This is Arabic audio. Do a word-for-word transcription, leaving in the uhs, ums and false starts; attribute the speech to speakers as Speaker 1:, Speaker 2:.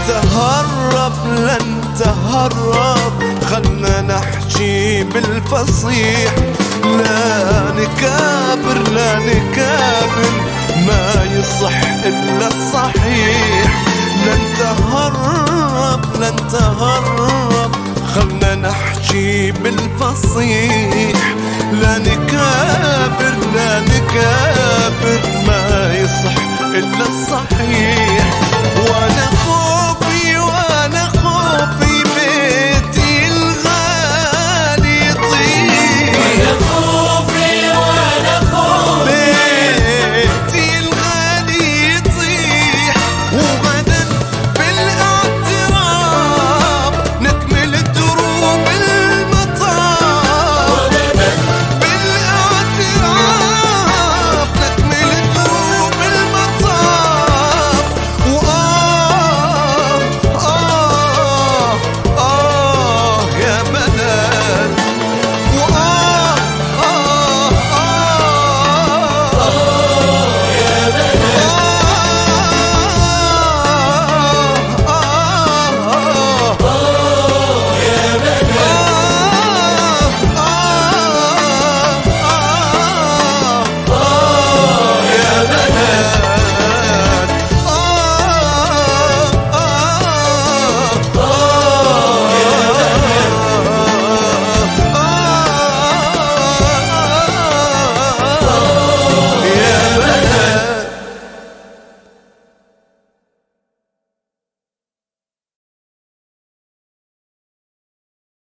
Speaker 1: تهرب لن تهرب، خلنا نحكي بالفصيح. لا نكابر لا نكابر، ما يصح إلا الصحيح. لن تهرب لن تهرب، خلنا نحكي بالفصيح. لا نكابر لا نكابر، ما يصح إلا الصحيح.